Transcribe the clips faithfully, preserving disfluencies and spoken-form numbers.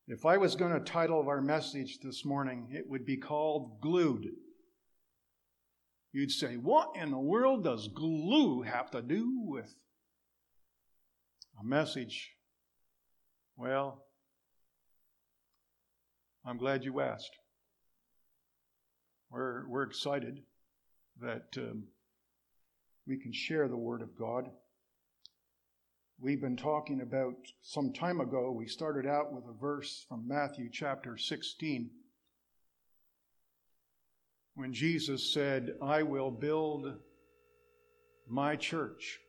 If I was going to title our message this morning, it would be called Glued. You'd say, what in the world does glue have to do with a message? Well, I'm glad you asked. We're, we're excited that um, we can share the Word of God. We've been talking about, some time ago, we started out with a verse from Matthew chapter sixteen. When Jesus said, I will build my church.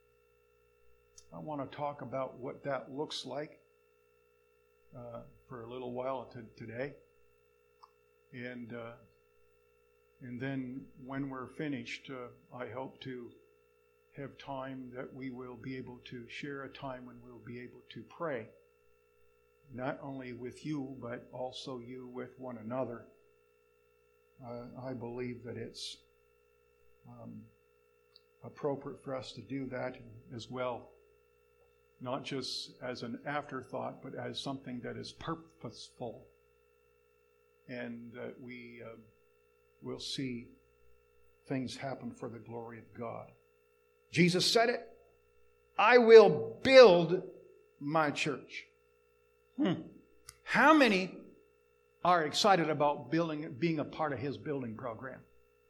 I want to talk about what that looks like uh, for a little while t- today. And uh, and then when we're finished, uh, I hope to have time that we will be able to share a time when we'll be able to pray. Not only with you, but also you with one another. Uh, I believe that it's um, appropriate for us to do that as well. Not just as an afterthought, but as something that is purposeful. And that we uh, will see things happen for the glory of God. Jesus said it. I will build my church. Hmm. How many are excited about building, being a part of His building program?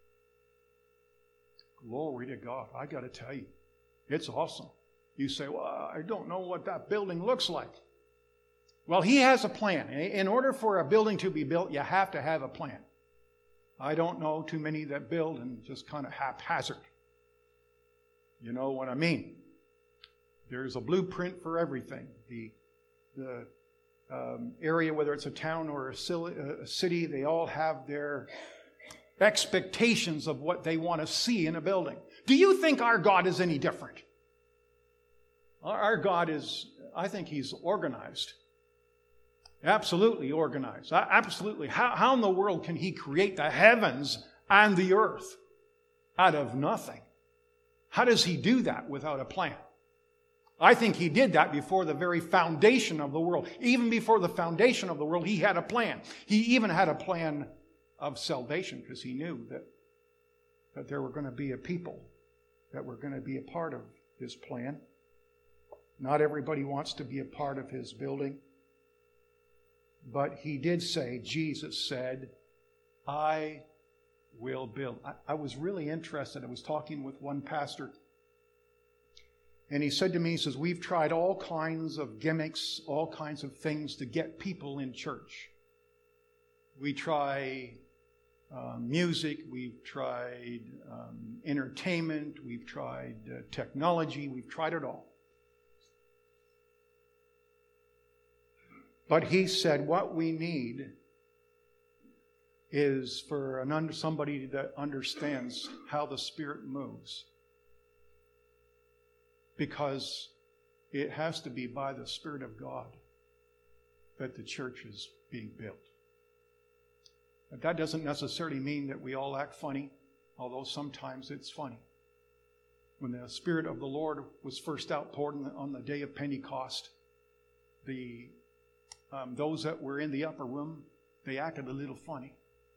Glory to God. I got to tell you, it's awesome. You say, well, I don't know what that building looks like. Well, He has a plan. In order for a building to be built, you have to have a plan. I don't know too many that build and just kind of haphazard. You know what I mean? There's a blueprint for everything. The the um, area, whether it's a town or a city, they all have their expectations of what they want to see in a building. Do you think our God is any different? Our God is, I think He's organized. Absolutely organized. Absolutely. How, how in the world can He create the heavens and the earth out of nothing? How does He do that without a plan? I think He did that before the very foundation of the world. Even before the foundation of the world, He had a plan. He even had a plan of salvation because He knew that, that there were going to be a people that were going to be a part of His plan. Not everybody wants to be a part of His building. But He did say, Jesus said, I will build. I, I was really interested. I was talking with one pastor. And he said to me, he says, we've tried all kinds of gimmicks, all kinds of things to get people in church. We try uh, music. We've tried um, entertainment. We've tried uh, technology. We've tried it all. But he said, what we need is for an under, somebody that understands how the Spirit moves. Because it has to be by the Spirit of God that the church is being built. But that doesn't necessarily mean that we all act funny, although sometimes it's funny. When the Spirit of the Lord was first outpoured on the, on the day of Pentecost, the um, those that were in the upper room, they acted a little funny.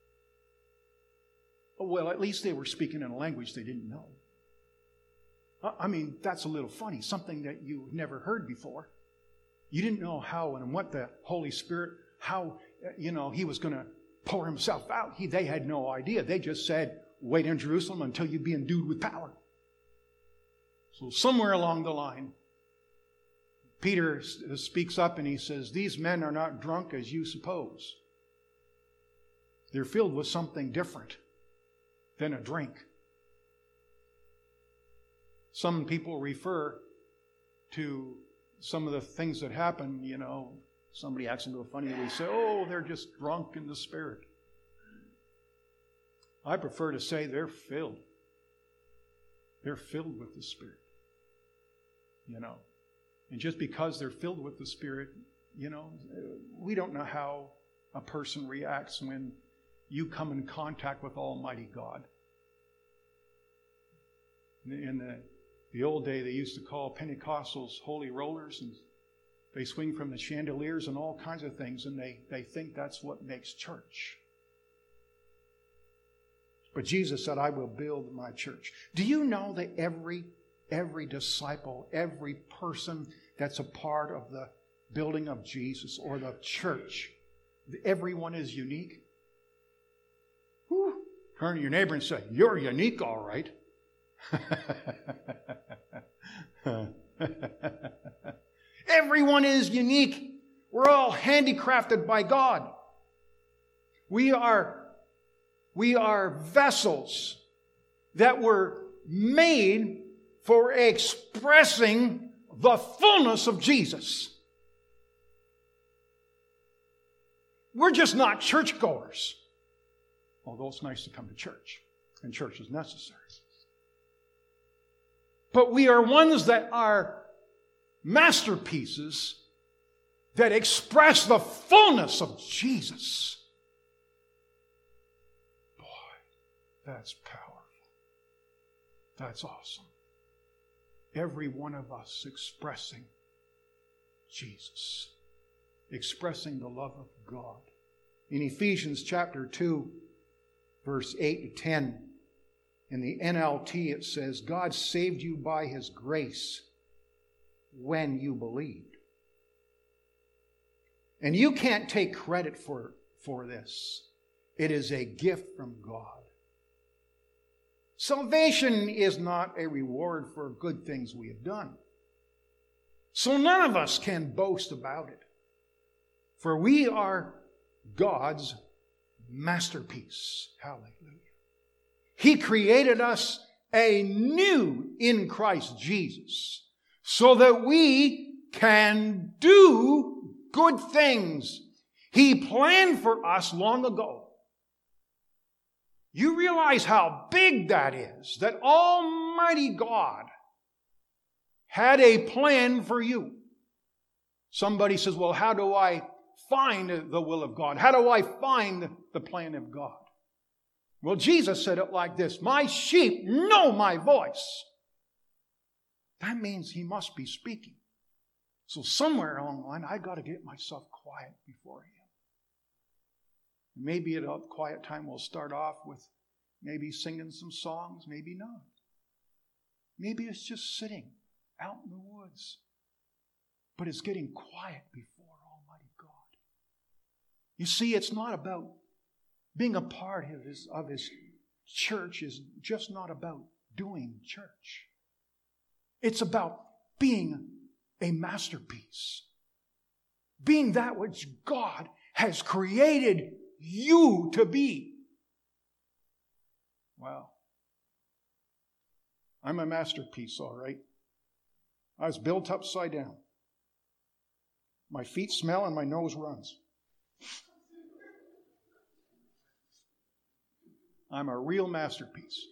Well, at least they were speaking in a language they didn't know. I mean, that's a little funny, something that you never heard before. You didn't know how and what the Holy Spirit, how, you know, He was going to pour Himself out. He, they had no idea. They just said, wait in Jerusalem until you be endued with power. So somewhere along the line, Peter speaks up and he says, these men are not drunk as you suppose. They're filled with something different than a drink. Some people refer to some of the things that happen, you know, somebody acts a little funny, they say, oh, they're just drunk in the Spirit. I prefer to say they're filled. They're filled with the Spirit. You know, and just because they're filled with the Spirit, you know, we don't know how a person reacts when you come in contact with Almighty God. In the, the old day, they used to call Pentecostals holy rollers, and They swing from the chandeliers and all kinds of things, and they, they think that's what makes church. But Jesus said, I will build my church. Do you know that every, every disciple, every person that's a part of the building of Jesus or the church, everyone is unique? Whew. Turn to your neighbor and say, you're unique, all right. Everyone is unique. We're all handicrafted by God. We are, we are vessels that were made for expressing the fullness of Jesus. We're just not churchgoers. Although it's nice to come to church, and church is necessary. But we are ones that are masterpieces that express the fullness of Jesus. Boy, that's powerful. That's awesome. Every one of us expressing Jesus, expressing the love of God. In Ephesians chapter two, verse eight to ten, in the N L T it says, God saved you by His grace when you believed. And you can't take credit for, for this. It is a gift from God. Salvation is not a reward for good things we have done. So none of us can boast about it. For we are God's masterpiece. Hallelujah. He created us anew in Christ Jesus so that we can do good things He planned for us long ago. You realize how big that is, that Almighty God had a plan for you. Somebody says, well, how do I find the will of God? How do I find the plan of God? Well, Jesus said it like this, my sheep know my voice. That means He must be speaking. So somewhere along the line, I got to get myself quiet before Him. Maybe at a quiet time we'll start off with maybe singing some songs, maybe not. Maybe it's just sitting out in the woods. But it's getting quiet before Almighty God. You see, it's not about being a part of His, of his church is just not about doing church. It's about being a masterpiece. Being that which God has created you to be. Well, I'm a masterpiece, all right. I was built upside down. My feet smell and my nose runs. I'm a real masterpiece.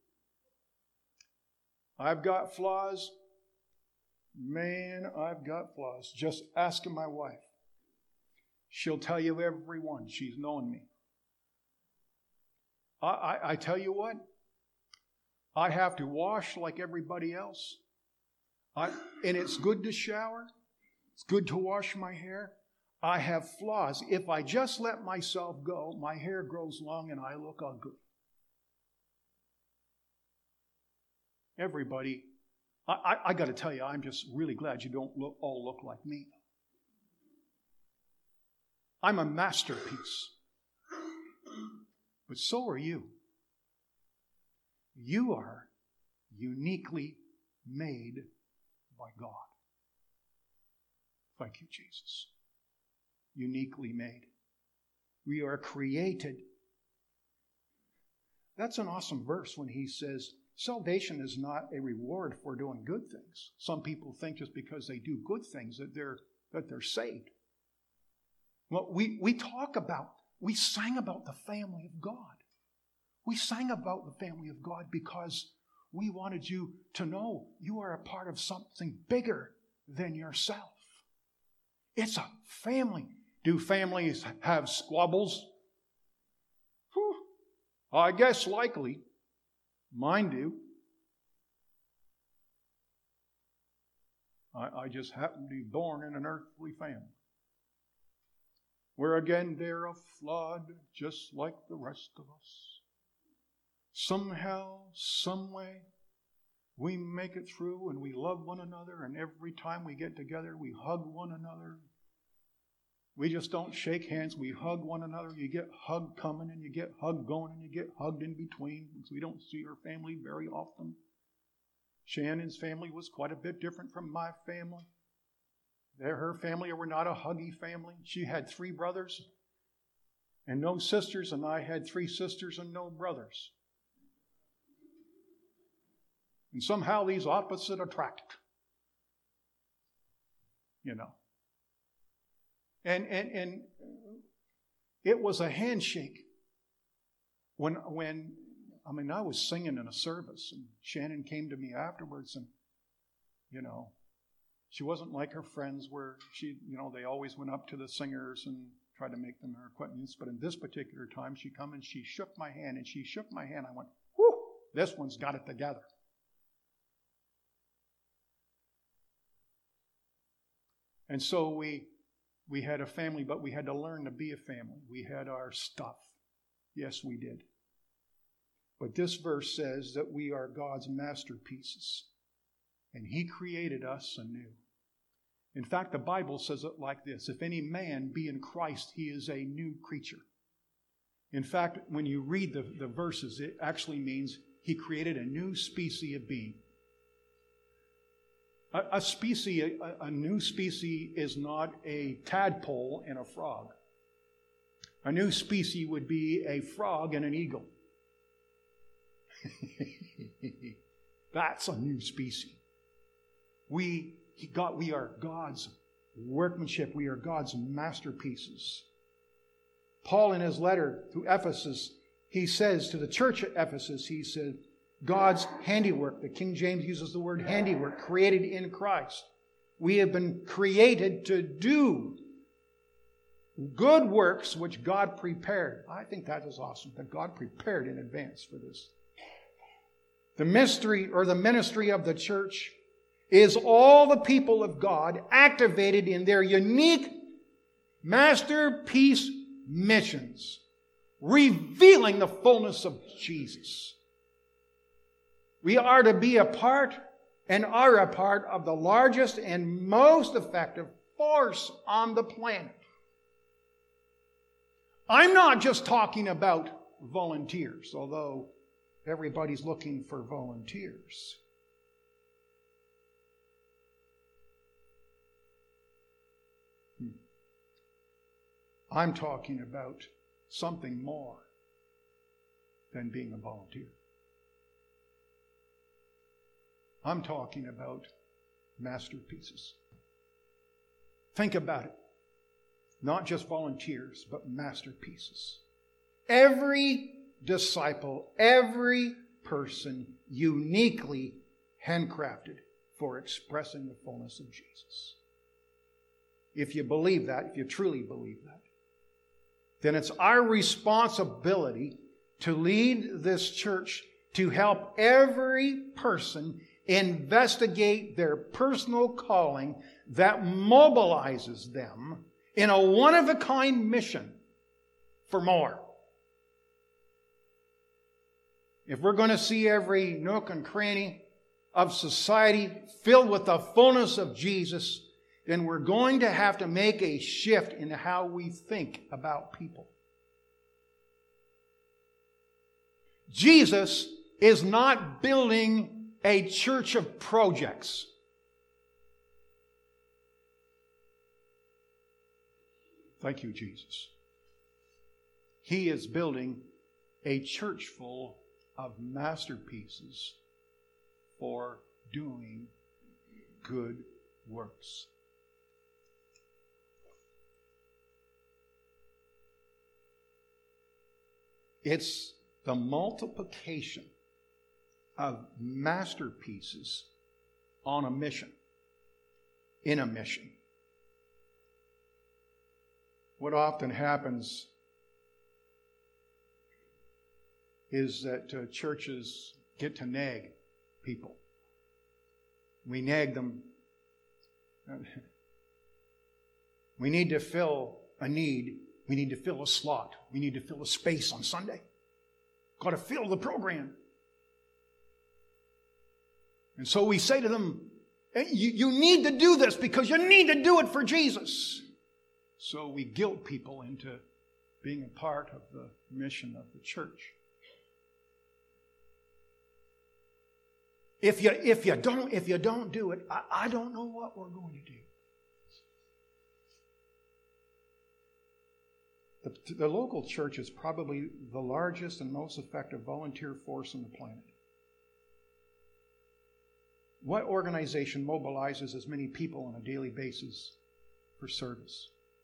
I've got flaws. Man, I've got flaws. Just ask my wife. She'll tell you every one. She's known me. I, I, I tell you what, I have to wash like everybody else. I, and it's good to shower. It's good to wash my hair. I have flaws. If I just let myself go, my hair grows long and I look ugly. Everybody, I, I, I got to tell you, I'm just really glad you don't look, all look like me. I'm a masterpiece. But so are you. You are uniquely made by God. Thank you, Jesus. Uniquely made. We are created. That's an awesome verse when he says, salvation is not a reward for doing good things. Some people think just because they do good things that they're that they're saved. Well, we, we talk about, we sang about the family of God. We sang about the family of God because we wanted you to know you are a part of something bigger than yourself. It's a family. Do families have squabbles? Whew. I guess likely. Mine do. I, I just happen to be born in an earthly family. We're again there of flawed, just like the rest of us. Somehow, some way, we make it through and we love one another, and every time we get together, we hug one another. We just don't shake hands, we hug one another. You get hug coming and you get hug going and you get hugged in between, because we don't see our family very often. Shannon's family was quite a bit different from my family. There, her family were not a huggy family. She had three brothers and no sisters, and I had three sisters and no brothers. And somehow these opposites attract. You know. And and and it was a handshake. When when I mean I was singing in a service, and Shannon came to me afterwards, and you know, she wasn't like her friends where she, you know, they always went up to the singers and tried to make them her acquaintance. But in this particular time, she come and she shook my hand, and she shook my hand. I went, whew, this one's got it together. And so we we had a family, but we had to learn to be a family. We had our stuff. Yes, we did. But this verse says that we are God's masterpieces, and He created us anew. In fact, the Bible says it like this: if any man be in Christ, he is a new creature. In fact, when you read the, the verses, it actually means He created a new species of being. A, a species, a, a new species is not a tadpole and a frog. A new species would be a frog and an eagle. That's a new species. We, he got, we are God's workmanship. We are God's masterpieces. Paul, in his letter to Ephesus, he says to the church at Ephesus, he said, God's handiwork. The King James uses the word handiwork, created in Christ. We have been created to do good works which God prepared. I think that is awesome, that God prepared in advance for this. The mystery or the ministry of the church is all the people of God activated in their unique masterpiece missions, revealing the fullness of Jesus. We are to be a part and are a part of the largest and most effective force on the planet. I'm not just talking about volunteers, although everybody's looking for volunteers. Hmm. I'm talking about something more than being a volunteer. I'm talking about masterpieces. Think about it. Not just volunteers, but masterpieces. Every disciple, every person uniquely handcrafted for expressing the fullness of Jesus. If you believe that, if you truly believe that, then it's our responsibility to lead this church to help every person investigate their personal calling that mobilizes them in a one-of-a-kind mission for more. If we're going to see every nook and cranny of society filled with the fullness of Jesus, then we're going to have to make a shift in how we think about people. Jesus is not building a church of projects. Thank you, Jesus. He is building a church full of masterpieces for doing good works. It's the multiplication of masterpieces on a mission, in a mission. What often happens is that uh, churches get to nag people. We nag them We need to fill a need. We need to fill a slot. We need to fill a space on Sunday. Got to fill the program. And so we say to them, you, you need to do this because you need to do it for Jesus. So we guilt people into being a part of the mission of the church. If you, if you don't, if you don't do it, I, I don't know what we're going to do. The, the local church is probably the largest and most effective volunteer force on the planet. What organization mobilizes as many people on a daily basis for service?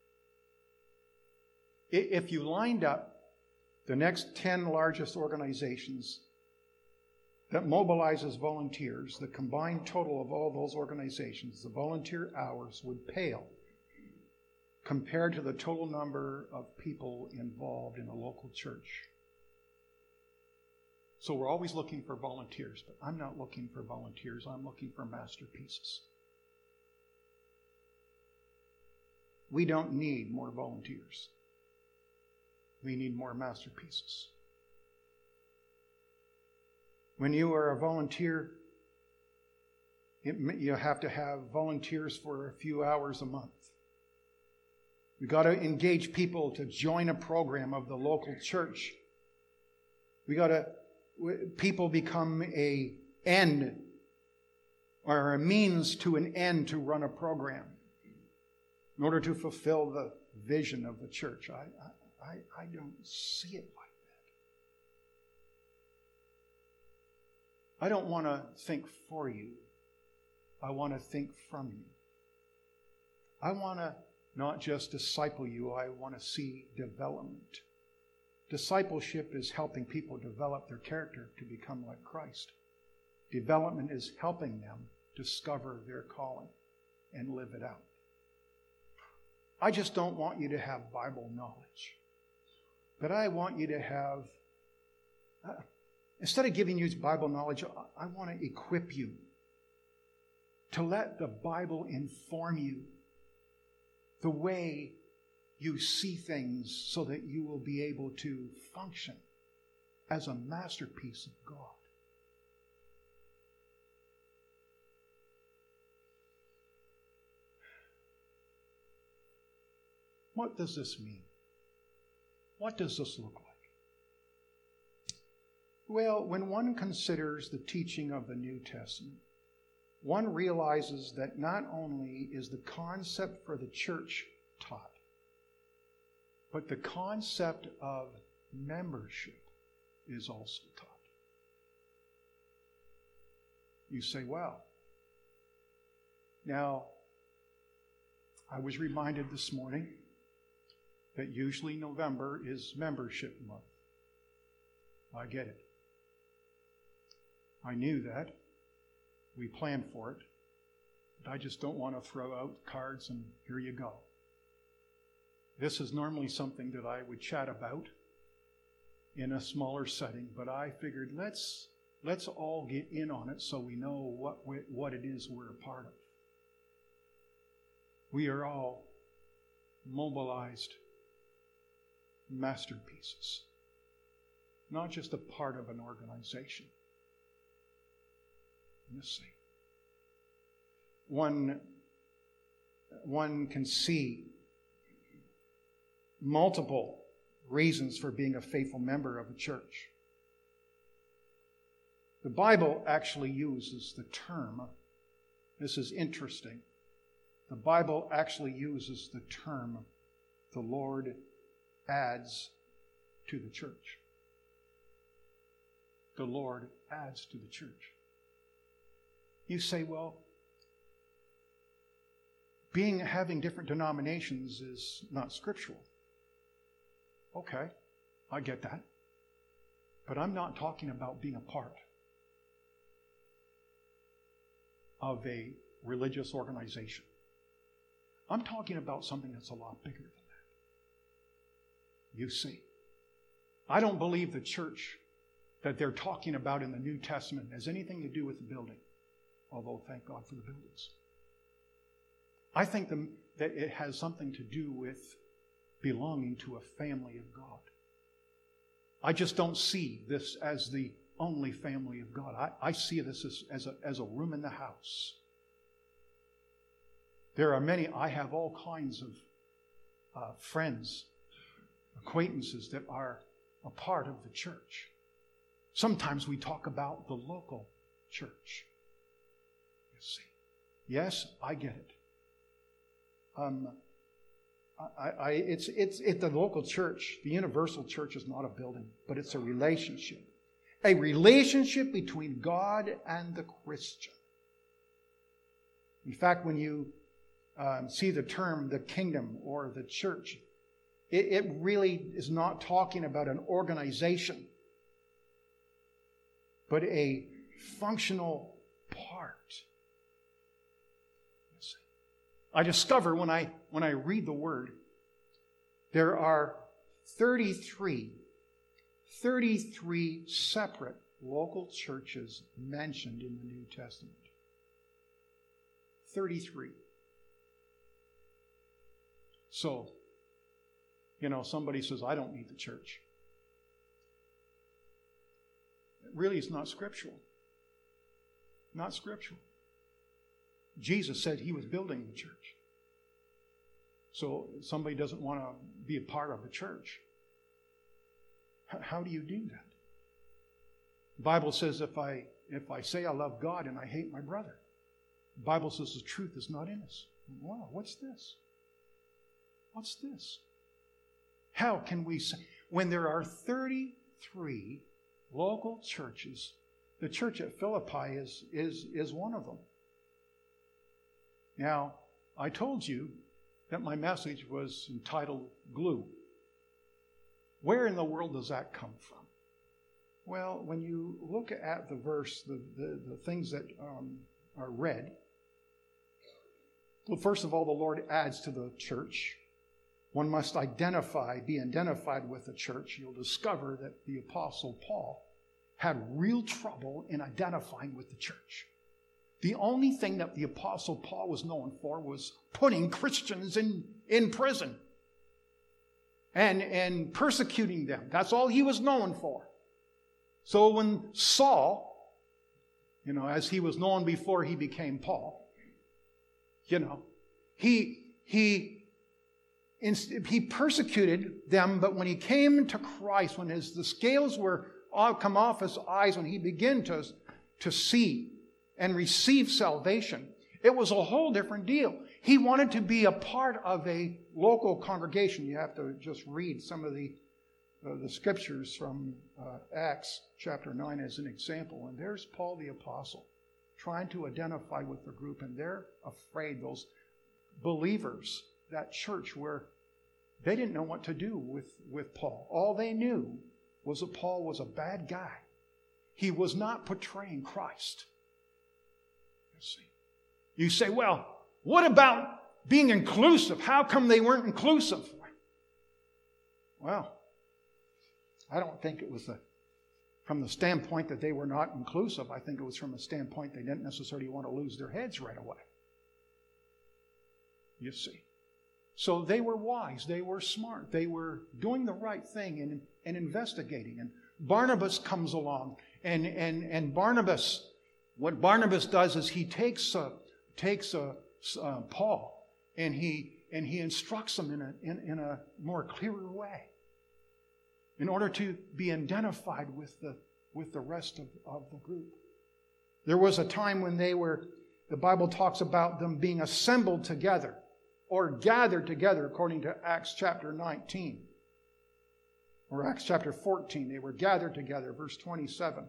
If you lined up the next ten largest organizations that mobilizes volunteers, the combined total of all those organizations, the volunteer hours would pale compared to the total number of people involved in a local church. So we're always looking for volunteers, but I'm not looking for volunteers. I'm looking for masterpieces. We don't need more volunteers. We need more masterpieces. When you are a volunteer, it, you have to have volunteers for a few hours a month. We've got to engage people to join a program of the local church. We got to, people become a end or a means to an end to run a program in order to fulfill the vision of the church. I, I, I don't see it like that. I don't want to think for you. I want to think from you. I want to not just disciple you, I want to see development. Discipleship is helping people develop their character to become like Christ. Development is helping them discover their calling and live it out. I just don't want you to have Bible knowledge. But I want you to have, uh, instead of giving you Bible knowledge, I, I want to equip you to let the Bible inform you the way you see things so that you will be able to function as a masterpiece of God. What does this mean? What does this look like? Well, when one considers the teaching of the New Testament, one realizes that not only is the concept for the church taught, but the concept of membership is also taught. You say, well, now, I was reminded this morning that usually November is membership month. I get it. I knew that. We planned for it. But I just don't want to throw out cards and here you go. This is normally something that I would chat about in a smaller setting, but I figured let's let's all get in on it so we know what we, what it is we're a part of. We are all mobilized masterpieces, not just a part of an organization. You see, one one can see multiple reasons for being a faithful member of a church. The Bible actually uses the term, this is interesting, the Bible actually uses the term, the Lord adds to the church. The Lord adds to the church. You say, well, being having different denominations is not scriptural. Okay, I get that. But I'm not talking about being a part of a religious organization. I'm talking about something that's a lot bigger than that. You see, I don't believe the church that they're talking about in the New Testament has anything to do with the building, although thank God for the buildings. I think the, that it has something to do with belonging to a family of God. I just don't see this as the only family of God. I, I see this as, as, a, as a room in the house. There are many, I have all kinds of uh, friends, acquaintances that are a part of the church. Sometimes we talk about the local church. You see. Yes, I get it. Um, I, I, it's, it's, it, the local church, the universal church is not a building, but it's a relationship. A relationship between God and the Christian. In fact, when you um, see the term the kingdom or the church, it, it really is not talking about an organization, but a functional part. I discover when I when I read the Word, there are thirty-three, thirty-three separate local churches mentioned in the New Testament. thirty-three. So, you know, somebody says, I don't need the church. It really is not scriptural. Not scriptural. Jesus said he was building the church. So somebody doesn't want to be a part of the church. H- how do you do that? The Bible says if I if I say I love God and I hate my brother, the Bible says the truth is not in us. Wow, what's this? What's this? How can we say, when there are thirty-three local churches, the church at Philippi is, is, is one of them. Now, I told you that my message was entitled Glue. Where in the world does that come from? Well, when you look at the verse, the, the, the things that um, are read, well, first of all, the Lord adds to the church. One must identify, be identified with the church. You'll discover that the Apostle Paul had real trouble in identifying with the church. The only thing that the Apostle Paul was known for was putting Christians in, in prison and, and persecuting them. That's all he was known for. So when Saul, you know, as he was known before he became Paul, you know, he, he, he persecuted them, but when he came to Christ, when his, the scales were all come off his eyes, when he began to, to see and receive salvation, it was a whole different deal. He wanted to be a part of a local congregation. You have to just read some of the uh, the scriptures from uh, Acts chapter nine as an example. And there's Paul the Apostle trying to identify with the group, and they're afraid, those believers, that church, where they didn't know what to do with, with Paul. All they knew was that Paul was a bad guy. He was not portraying Christ. You see. You say, well, what about being inclusive? How come they weren't inclusive? Well, I don't think it was a, from the standpoint that they were not inclusive. I think it was from a standpoint they didn't necessarily want to lose their heads right away. You see. So they were wise. They were smart. They were doing the right thing and, and investigating. And Barnabas comes along. And, and, and Barnabas, what Barnabas does is he takes, a, takes a, uh, Paul and he, and he instructs him in a, in, in a more clearer way, in order to be identified with the, with the rest of, of the group. There was a time when they were, the Bible talks about them being assembled together or gathered together, according to Acts chapter nineteen. Or Acts chapter fourteen. They were gathered together, verse twenty-seven.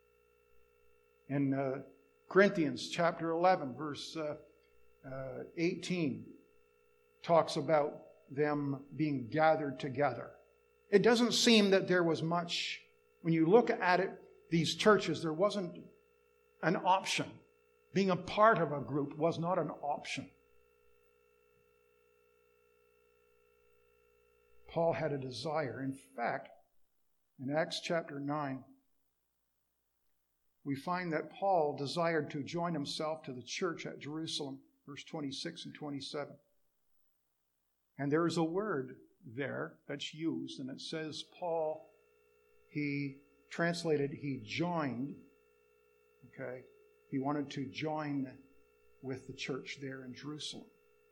In uh, Corinthians chapter eleven, verse uh, uh, eighteen, talks about them being gathered together. It doesn't seem that there was much, when you look at it, these churches, there wasn't an option. Being a part of a group was not an option. Paul had a desire. In fact, in Acts chapter nine, we find that Paul desired to join himself to the church at Jerusalem. verse twenty-six and twenty-seven. And there is a word there that's used, and it says Paul, he translated, he joined, okay? He wanted to join with the church there in Jerusalem.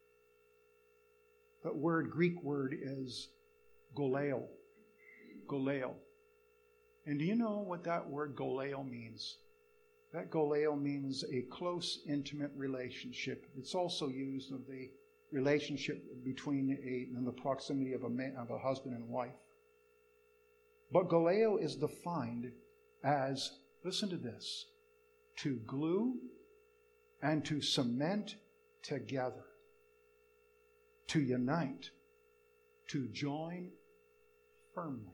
That word, Greek word, is goleo. Goleo. And do you know what that word goleo means? That goleo means a close, intimate relationship. It's also used of the relationship between a, in the proximity of a man, of a husband and wife. But goleo is defined as, listen to this, to glue and to cement together, to unite, to join firmly.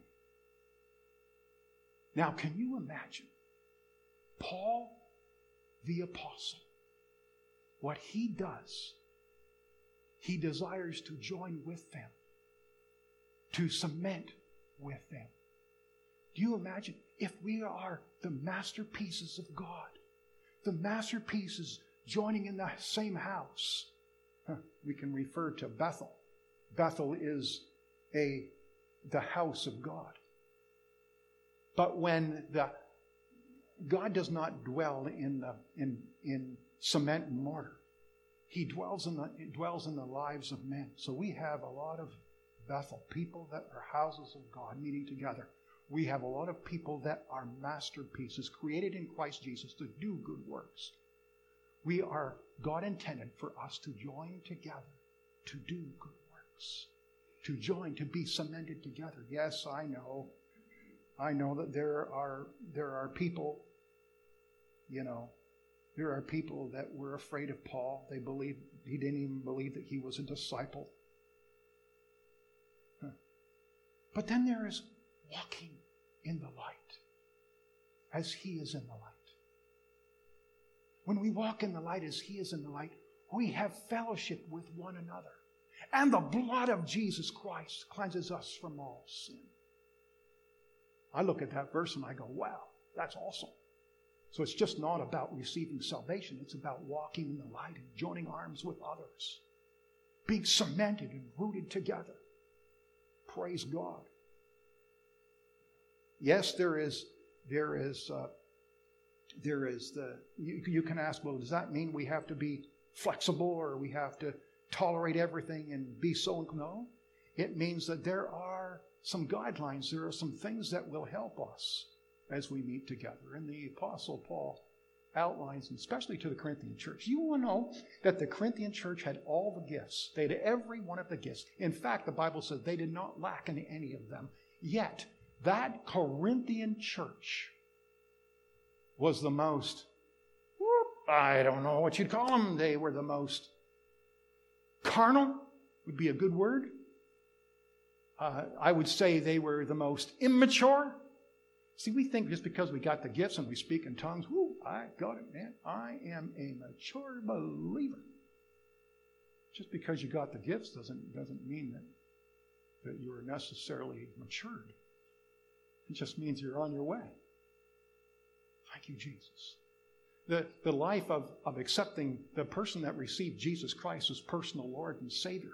Now, can you imagine Paul the apostle, what he does? He desires to join with them, to cement with them. Do you imagine if we are the masterpieces of God, the masterpieces joining in the same house? Huh, we can refer to Bethel. Bethel is a the house of God. But when the God does not dwell in the in in cement and mortar, He dwells in the dwells in the lives of men. So we have a lot of Bethel, people that are houses of God meeting together. We have a lot of people that are masterpieces created in Christ Jesus to do good works. We are, God intended for us to join together to do good works. To join, to be cemented together. Yes, I know. I know that there are there are people, you know, there are people that were afraid of Paul. They believed, he didn't even believe that he was a disciple. Huh. But then there is walking in the light as he is in the light. When we walk in the light as he is in the light, we have fellowship with one another. And the blood of Jesus Christ cleanses us from all sin. I look at that verse and I go, wow, that's awesome. So it's just not about receiving salvation. It's about walking in the light and joining arms with others. Being cemented and rooted together. Praise God. Yes, there is, there is, uh, there is the, you, you can ask, well, does that mean we have to be flexible or we have to tolerate everything and be so? No. It means that there are some guidelines. There are some things that will help us as we meet together. And the Apostle Paul outlines, especially to the Corinthian church. You will know that the Corinthian church had all the gifts. They had every one of the gifts. In fact, the Bible says they did not lack in any of them. Yet, that Corinthian church was the most, whoop, I don't know what you'd call them. They were the most carnal, would be a good word. Uh, I would say they were the most immature. See, we think just because we got the gifts and we speak in tongues, whoo, I got it, man. I am a mature believer. Just because you got the gifts doesn't, doesn't mean that, that you are necessarily matured. It just means you're on your way. Thank you, Jesus. The, the life of, of accepting the person that received Jesus Christ as personal Lord and Savior.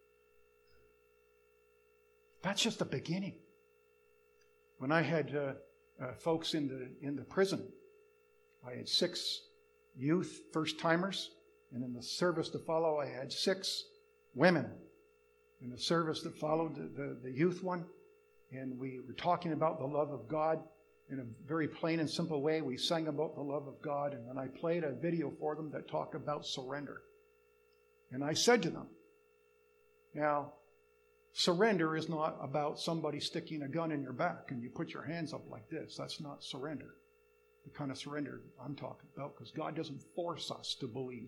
That's just the beginning. When I had uh, uh, folks in the in the prison, I had six youth first-timers, and in the service to follow, I had six women. In the service that followed the, the, the youth one, and we were talking about the love of God in a very plain and simple way. We sang about the love of God, and then I played a video for them that talked about surrender. And I said to them, now, surrender is not about somebody sticking a gun in your back and you put your hands up like this. That's not surrender. The kind of surrender I'm talking about, because God doesn't force us to believe.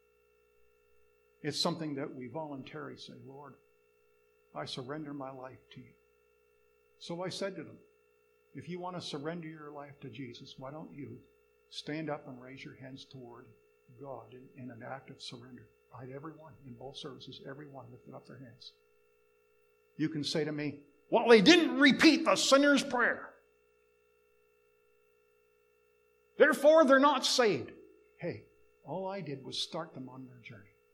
It's something that we voluntarily say, Lord, I surrender my life to you. So I said to them, if you want to surrender your life to Jesus, why don't you stand up and raise your hands toward God in, in an act of surrender? I had everyone in both services, everyone lifted up their hands. You can say to me, well, they didn't repeat the sinner's prayer. Therefore, they're not saved. Hey, all I did was start them on their journey.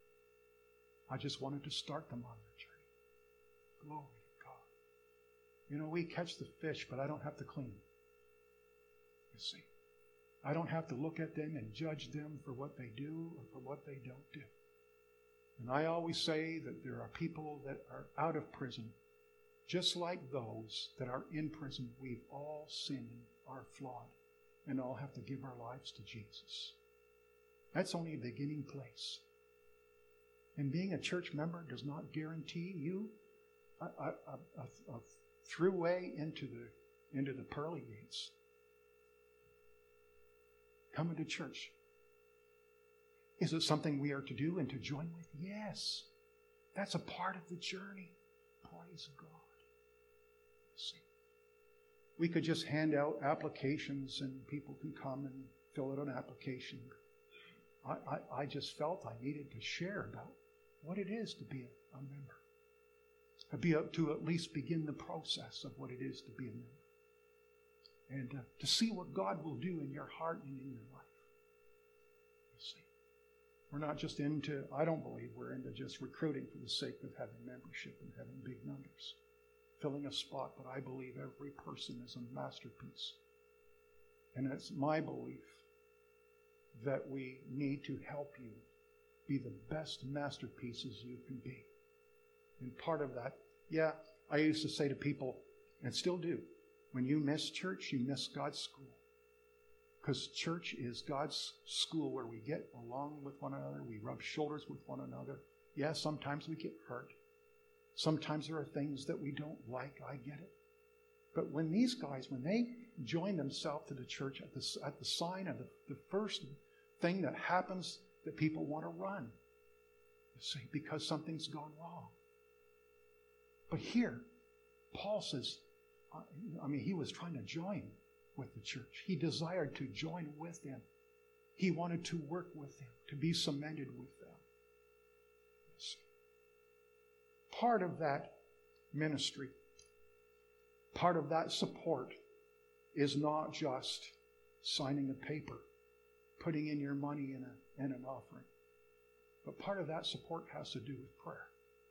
I just wanted to start them on their journey. Glory to God. You know, we catch the fish, but I don't have to clean them. You see, I don't have to look at them and judge them for what they do or for what they don't do. And I always say that there are people that are out of prison, just like those that are in prison. We've all sinned and are flawed, and all have to give our lives to Jesus. That's only a beginning place. And being a church member does not guarantee you a, a, a, a throughway into the, into the pearly gates. Coming to church. Is it something we are to do and to join with? Yes. That's a part of the journey. Praise God. See, we could just hand out applications and people can come and fill out an application. I, I, I just felt I needed to share about what it is to be a, a member. To, be a, to at least begin the process of what it is to be a member. And uh, to see what God will do in your heart and in your life. You see, we're not just into, I don't believe we're into just recruiting for the sake of having membership and having big numbers, filling a spot, but I believe every person is a masterpiece. And it's my belief that we need to help you be the best masterpieces you can be. And part of that, yeah, I used to say to people, and still do, when you miss church, you miss God's school. Because church is God's school where we get along with one another, we rub shoulders with one another. Yeah, sometimes we get hurt. Sometimes there are things that we don't like, I get it. But when these guys, when they join themselves to the church at the, at the sign of the, the first thing that happens, that people want to run. You see, because something's gone wrong. But here, Paul says, I mean, he was trying to join with the church. He desired to join with them. He wanted to work with them, to be cemented with them. You see. Part of that ministry, part of that support is not just signing a paper, putting in your money in, a, in an offering. But part of that support has to do with prayer.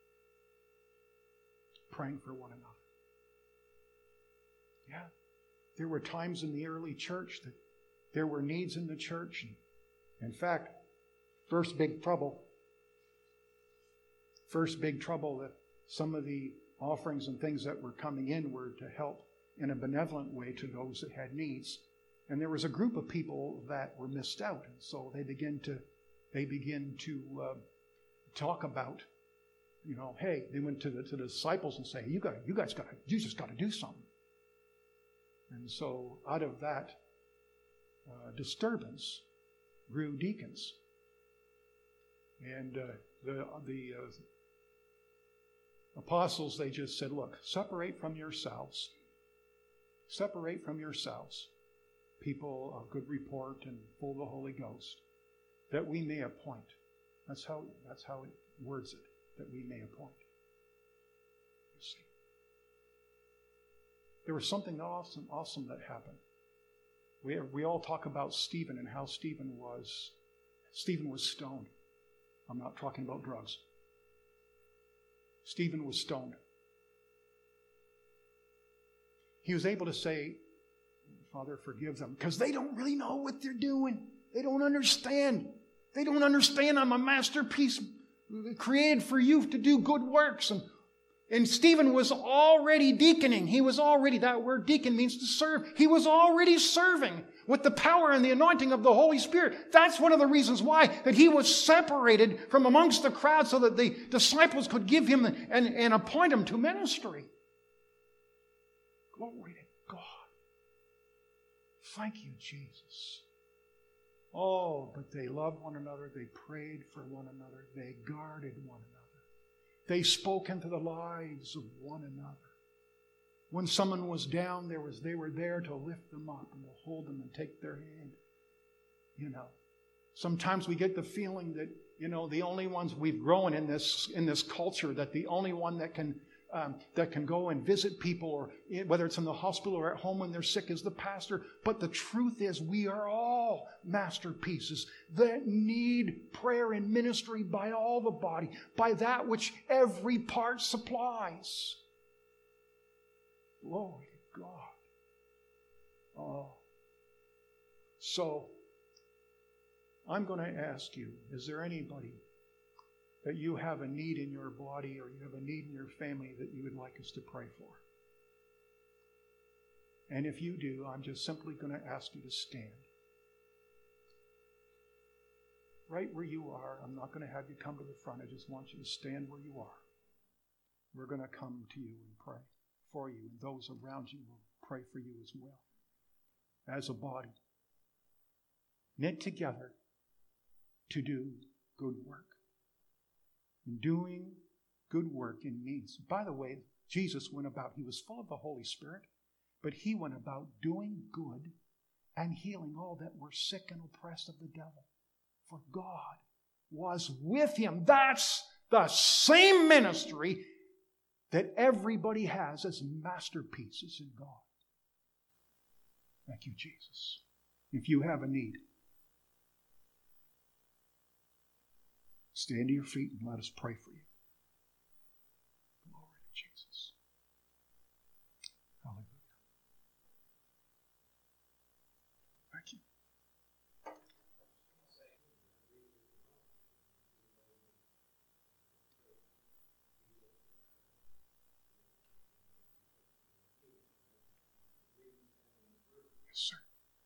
Praying for one another. Yeah. There were times in the early church that there were needs in the church. In fact, first big trouble, first big trouble that some of the offerings and things that were coming in were to help in a benevolent way to those that had needs. And there was a group of people that were missed out. And so they begin to, they begin to uh, talk about, you know, hey, they went to the, to the disciples and say, you got, you guys got, you just got to do something. And so out of that uh, disturbance grew deacons. And uh, the, the uh, apostles, they just said, look, separate from yourselves. Separate from yourselves people of good report and full of the Holy Ghost, that we may appoint. That's how, that's how it words it, that we may appoint. You see. There was something awesome, awesome that happened. We, we all talk about Stephen and how Stephen was, Stephen was stoned. I'm not talking about drugs. Stephen was stoned. He was able to say, Father, forgive them, because they don't really know what they're doing. They don't understand. They don't understand I'm a masterpiece created for you to do good works. And And Stephen was already deaconing. He was already, that word deacon means to serve. He was already serving with the power and the anointing of the Holy Spirit. That's one of the reasons why, that he was separated from amongst the crowd so that the disciples could give him and, and appoint him to ministry. Glory to God. Thank you, Jesus. Oh, but they loved one another. They prayed for one another. They guarded one another. They spoke into the lives of one another. When someone was down, there was they were there to lift them up and to hold them and take their hand. You know, sometimes we get the feeling that, you know, the only ones we've grown in this in this culture, that the only one that can um, that can go and visit people, or whether it's in the hospital or at home when they're sick, as the pastor. But the truth is, we are all masterpieces that need prayer and ministry by all the body, by that which every part supplies. Glory to God. Oh. So, I'm going to ask you, is there anybody that you have a need in your body or you have a need in your family that you would like us to pray for? And if you do, I'm just simply going to ask you to stand. Right where you are. I'm not going to have you come to the front. I just want you to stand where you are. We're going to come to you and pray for you, and those around you will pray for you as well. As a body, knit together to do good work. And doing good work in means. By the way, Jesus went about, he was full of the Holy Spirit, but he went about doing good and healing all that were sick and oppressed of the devil. For God was with him. That's the same ministry that everybody has as masterpieces in God. Thank you, Jesus. If you have a need, stand to your feet and let us pray for you. Glory to Jesus. Hallelujah. Thank you. Yes, sir.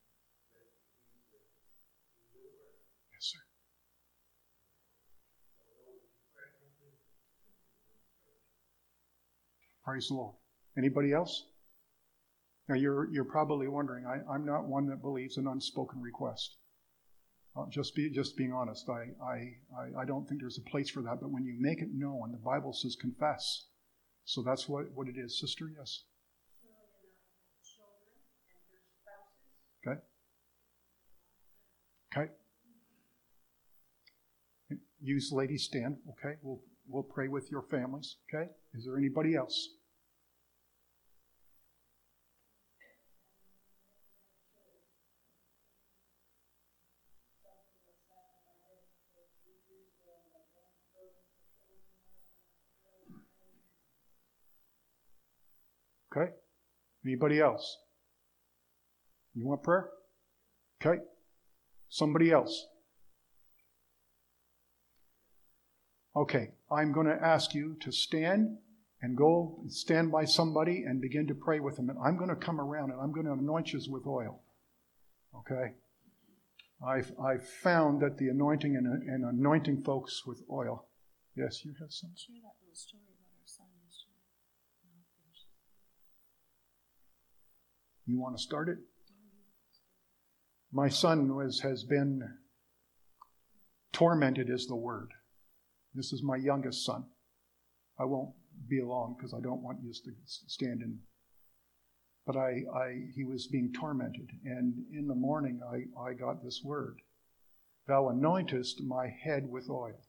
Yes, sir. Praise the Lord. Anybody else? Now you're you're probably wondering, I, I'm not one that believes in unspoken request. Uh, just be just being honest, I, I I I don't think there's a place for that. But when you make it known, the Bible says confess. So that's what, what it is, sister. Yes. Okay. Okay. You ladies stand. Okay. We'll we'll pray with your families. Okay. Is there anybody else? Okay. Anybody else? You want prayer? Okay. Somebody else? Okay. I'm going to ask you to stand and go stand by somebody and begin to pray with them. And I'm going to come around and I'm going to anoint you with oil. Okay? I've, I've found that the anointing and, and anointing folks with oil. Yes, you have some? Share that little story about our son yesterday. You want to start it? My son was has been tormented is the word. This is my youngest son. I won't be long because I don't want you to stand in. But I, I, he was being tormented. And in the morning, I, I got this word. Thou anointest my head with oil.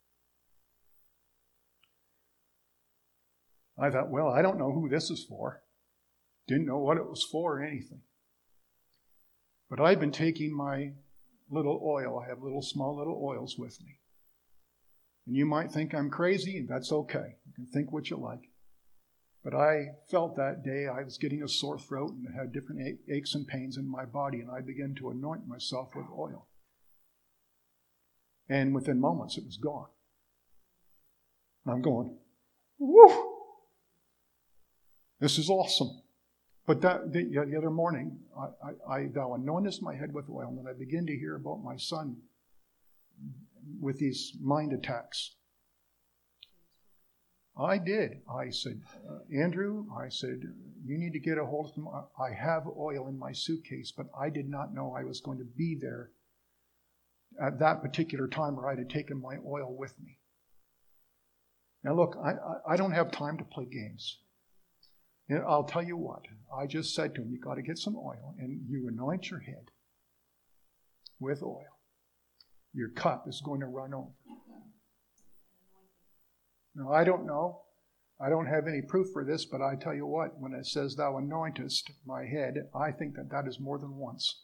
I thought, well, I don't know who this is for. Didn't know what it was for or anything. But I've been taking my little oil. I have little, small little oils with me. And you might think I'm crazy, and that's okay. You can think what you like. But I felt that day I was getting a sore throat and had different aches and pains in my body, and I began to anoint myself with oil. And within moments, it was gone. And I'm going, woo! This is awesome. But that the, the other morning, I, I, I thou anointest my head with oil, and then I begin to hear about my son with these mind attacks. I did. I said, uh, Andrew, I said, you need to get a hold of them. I have oil in my suitcase, but I did not know I was going to be there at that particular time where I had taken my oil with me. Now look, I, I, I don't have time to play games. And I'll tell you what, I just said to him, you got to get some oil and you anoint your head with oil. Your cup is going to run over. Now, I don't know. I don't have any proof for this, but I tell you what, when it says thou anointest my head, I think that that is more than once.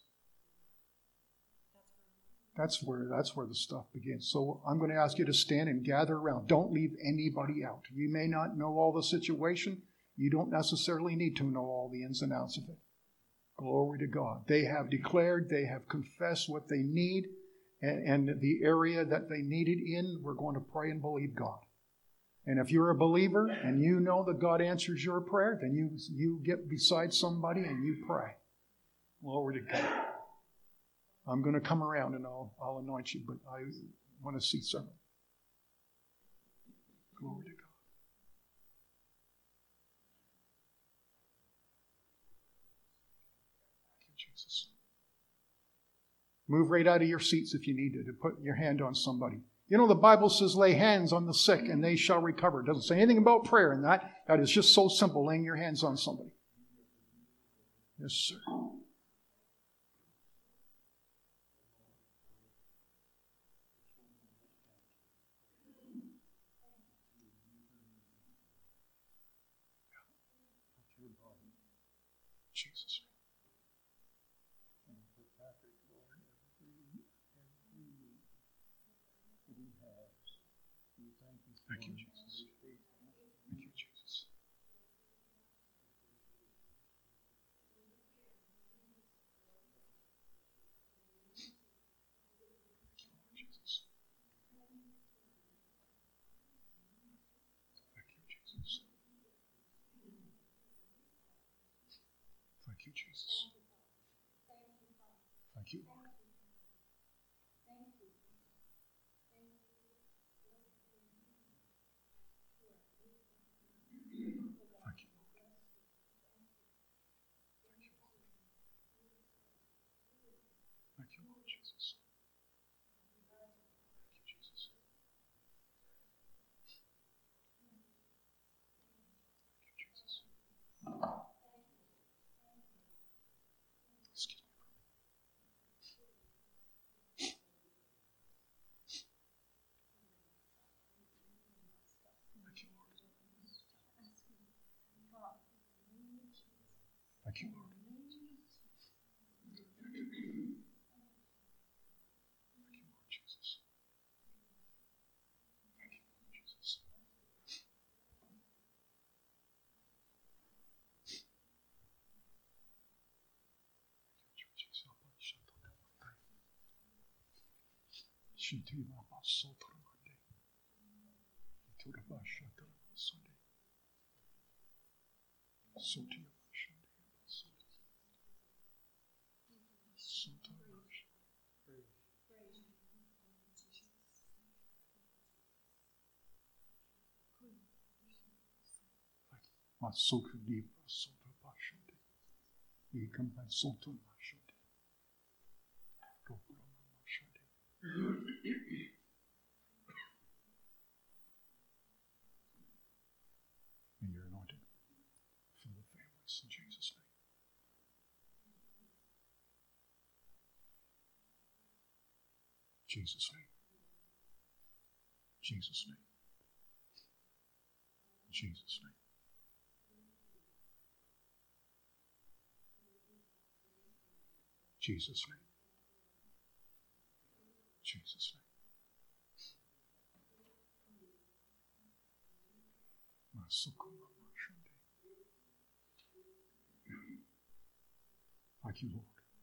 That's where, that's where the stuff begins. So I'm going to ask you to stand and gather around. Don't leave anybody out. You may not know all the situation. You don't necessarily need to know all the ins and outs of it. Glory to God. They have declared, they have confessed what they need, and, and the area that they need it in, we're going to pray and believe God. And if you're a believer and you know that God answers your prayer, then you, you get beside somebody and you pray. Glory to God. I'm going to come around and I'll, I'll anoint you, but I want to see some. Glory to God. Thank you, Jesus. Move right out of your seats if you need to, to put your hand on somebody. You know, the Bible says lay hands on the sick and they shall recover. It doesn't say anything about prayer in that. That is just so simple, laying your hands on somebody. Yes, sir. Jesus. Thank you, Jesus. Thank you, Jesus. Thank you, Jesus. Thank you, Jesus. Thank you, Jesus. Thank you, Lord. Thank you, Lord Jesus. Thank you, Jesus. Thank you, Jesus. Excuse me. Thank you, Lord. Thank you, Lord. And you're anointed. Fill the families in Jesus' name. Jesus' name. Jesus' name. Jesus' name. Jesus' name. Jesus' name. Thank you, Lord.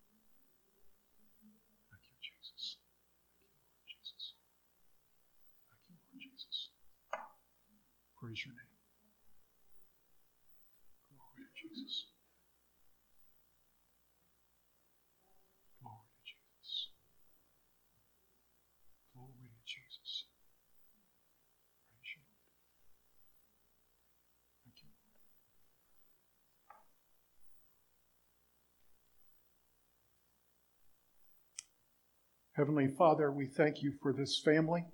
Thank you, Jesus. Thank you, Lord Jesus. Thank you, Lord Jesus. Praise your name. Glory to Jesus. Glory to Jesus. Glory to Jesus. Praise you, Lord. Thank you, Lord. Heavenly Father, we thank you for this family.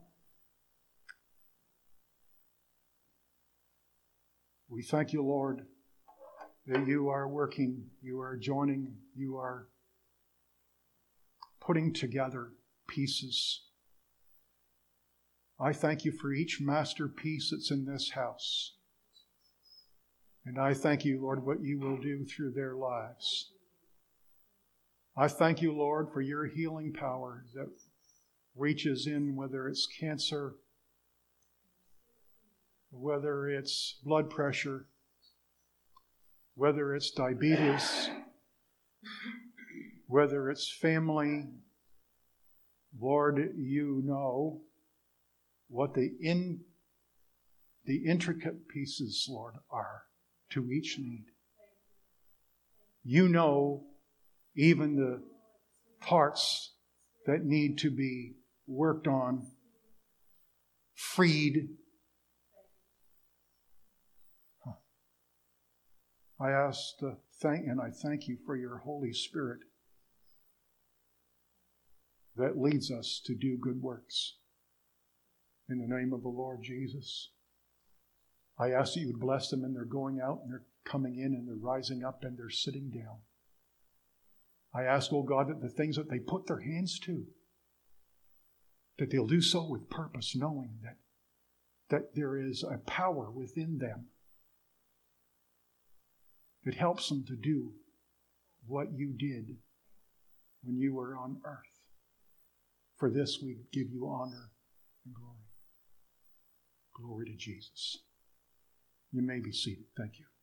We thank you, Lord, that you are working, you are joining, you are putting together pieces. I thank you for each masterpiece that's in this house. And I thank you, Lord, what you will do through their lives. I thank you, Lord, for your healing power that reaches in, whether it's cancer, whether it's blood pressure, whether it's diabetes, whether it's family. Lord, you know what the in the intricate pieces, Lord, are to each need. You know even the parts that need to be worked on, freed. Huh. I ask to thank, and I thank you for your Holy Spirit that leads us to do good works. In the name of the Lord Jesus, I ask that you would bless them, and they're going out and they're coming in and they're rising up and they're sitting down. I ask, oh God, that the things that they put their hands to, that they'll do so with purpose, knowing that, that there is a power within them that helps them to do what you did when you were on earth. For this we give you honor and glory. Glory to Jesus. You may be seated. Thank you.